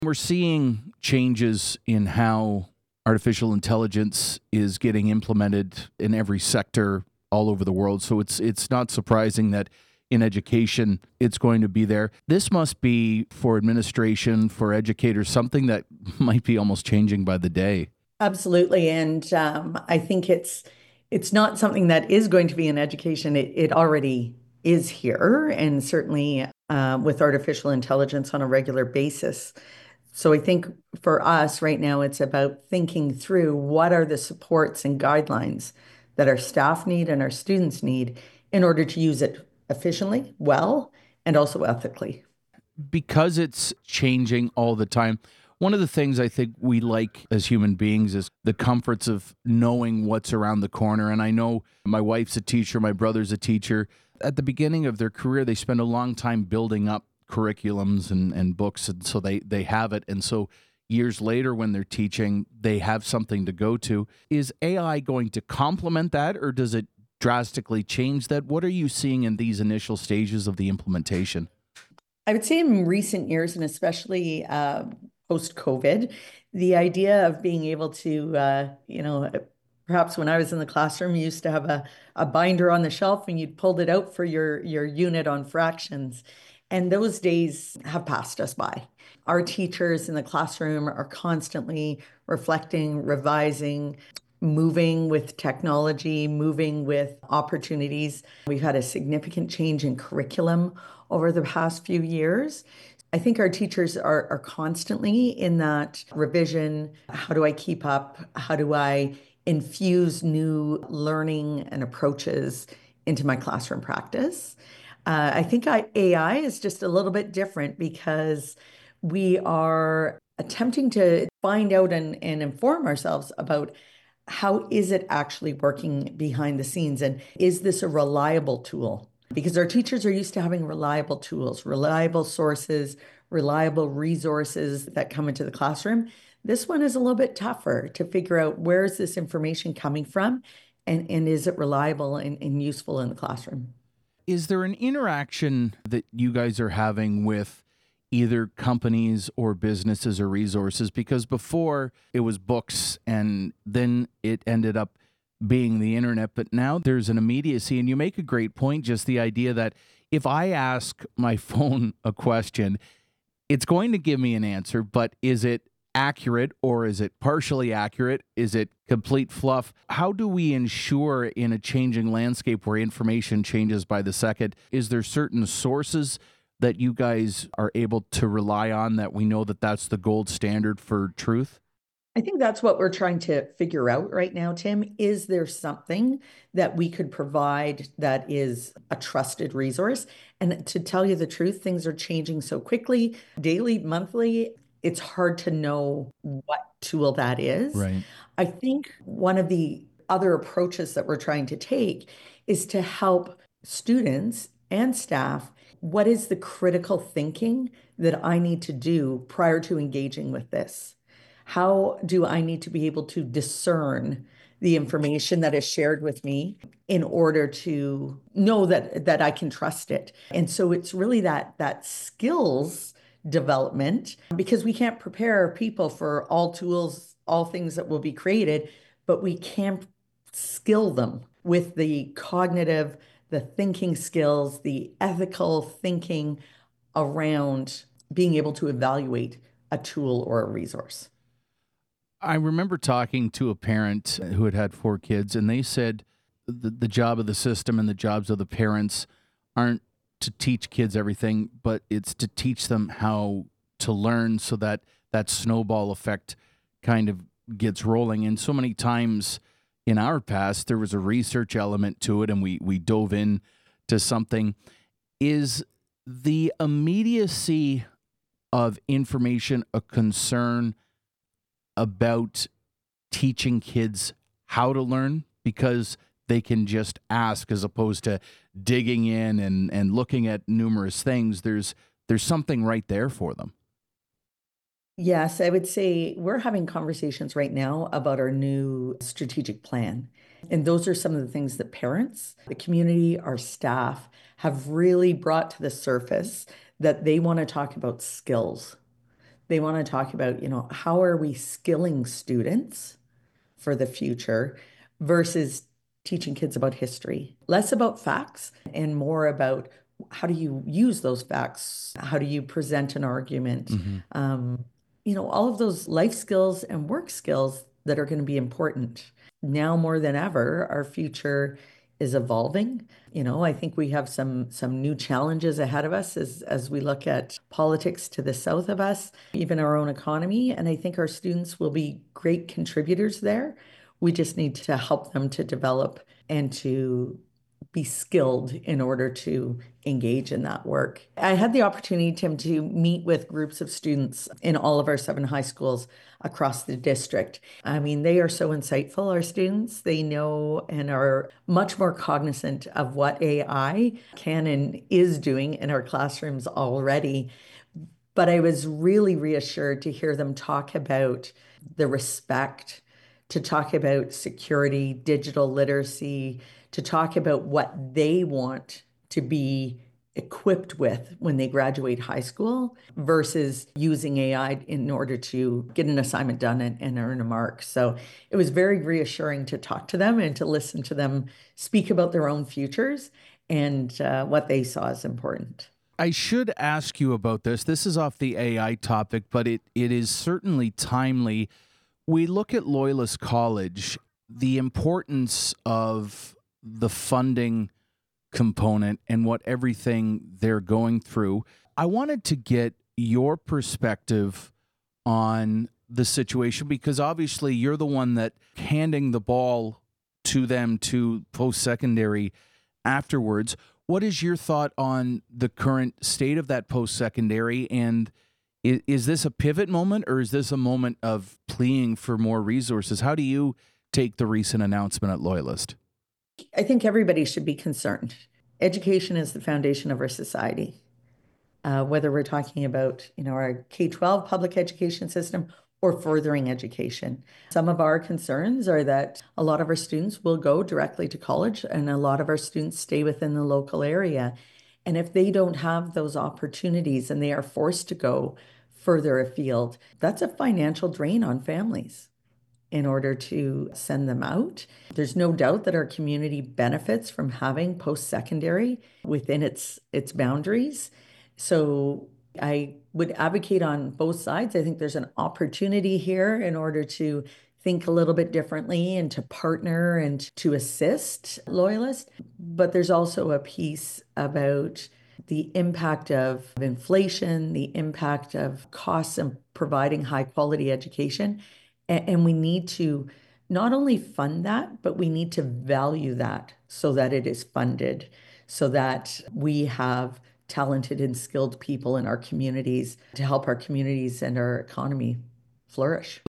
We're seeing changes in how artificial intelligence is getting implemented in every sector all over the world. So it's not surprising that in education it's going to be there. This must be for administration, for educators, something that might be almost changing by the day. Absolutely. And I think it's not something that is going to be in education. It already is here, and certainly with artificial intelligence on a regular basis. So I think for us right now, it's about thinking through what are the supports and guidelines that our staff need and our students need in order to use it efficiently, well, and also ethically. Because it's changing all the time. One of the things I think we like as human beings is the comforts of knowing what's around the corner. And I know my wife's a teacher, my brother's a teacher. At the beginning of their career, they spend a long time building up curriculums and books. And so they have it. And so years later, when they're teaching, they have something to go to. Is AI going to complement that, or does it drastically change that? What are you seeing in these initial stages of the implementation? I would say in recent years, and especially post-COVID, the idea of being able to, perhaps when I was in the classroom, you used to have a binder on the shelf and you'd pulled it out for your unit on fractions. And those days have passed us by. Our teachers in the classroom are constantly reflecting, revising, moving with technology, moving with opportunities. We've had a significant change in curriculum over the past few years. I think our teachers are constantly in that revision. How do I keep up? How do I infuse new learning and approaches into my classroom practice? I think AI is just a little bit different because we are attempting to find out and inform ourselves about how is it actually working behind the scenes, and is this a reliable tool? Because our teachers are used to having reliable tools, reliable sources, reliable resources that come into the classroom. This one is a little bit tougher to figure out where is this information coming from, and is it reliable and useful in the classroom? Is there an interaction that you guys are having with either companies or businesses or resources? Because before it was books and then it ended up being the internet, but now there's an immediacy. And you make a great point, just the idea that if I ask my phone a question, it's going to give me an answer, but is it accurate or is it partially accurate? Is it complete fluff? How do we ensure in a changing landscape where information changes by the second? Is there certain sources that you guys are able to rely on that we know that that's the gold standard for truth? I think that's what we're trying to figure out right now, Tim. Is there something that we could provide that is a trusted resource? And to tell you the truth, things are changing so quickly, daily, monthly. It's hard to know what tool that is. Right. I think one of the other approaches that we're trying to take is to help students and staff. What is the critical thinking that I need to do prior to engaging with this? How do I need to be able to discern the information that is shared with me in order to know that I can trust it? And so it's really that skills development, because we can't prepare people for all tools, all things that will be created, but we can skill them with the cognitive, the thinking skills, the ethical thinking around being able to evaluate a tool or a resource. I remember talking to a parent who had had four kids, and they said the job of the system and the jobs of the parents aren't to teach kids everything, but it's to teach them how to learn so that that snowball effect kind of gets rolling. And so many times in our past, there was a research element to it, and we dove in to something. Is the immediacy of information a concern about teaching kids how to learn because they can just ask as opposed to digging in and looking at numerous things? There's something right there for them. Yes, I would say we're having conversations right now about our new strategic plan. And those are some of the things that parents, the community, our staff have really brought to the surface, that they want to talk about skills. They want to talk about, how are we skilling students for the future versus teaching kids about history. Less about facts and more about how do you use those facts? How do you present an argument? Hmm. Um, all of those life skills and work skills that are going to be important. Now more than ever, our future is evolving. I think we have some new challenges ahead of us as we look at politics to the south of us, even our own economy. And I think our students will be great contributors there. We just need to help them to develop and to be skilled in order to engage in that work. I had the opportunity, Tim, to meet with groups of students in all of our 7 high schools across the district. I mean, they are so insightful, our students. They know and are much more cognizant of what AI can and is doing in our classrooms already. But I was really reassured to hear them talk about the respect, to talk about security, digital literacy, to talk about what they want to be equipped with when they graduate high school versus using AI in order to get an assignment done and earn a mark. So it was very reassuring to talk to them and to listen to them speak about their own futures and what they saw as important. I should ask you about this. This is off the AI topic, but it is certainly timely. We look at Loyalist College, the importance of the funding component and what everything they're going through. I wanted to get your perspective on the situation because obviously you're the one that handing the ball to them to post-secondary afterwards. What is your thought on the current state of that post-secondary, and is this a pivot moment or is this a moment of pleading for more resources? How do you take the recent announcement at Loyalist? I think everybody should be concerned. Education is the foundation of our society. Whether we're talking about, our K-12 public education system or furthering education. Some of our concerns are that a lot of our students will go directly to college and a lot of our students stay within the local area. And if they don't have those opportunities and they are forced to go further afield, that's a financial drain on families in order to send them out. There's no doubt that our community benefits from having post-secondary within its boundaries. So I would advocate on both sides. I think there's an opportunity here in order to think a little bit differently and to partner and to assist loyalists. But there's also a piece about the impact of inflation, the impact of costs and providing high quality education. And we need to not only fund that, but we need to value that so that it is funded, so that we have talented and skilled people in our communities to help our communities and our economy flourish.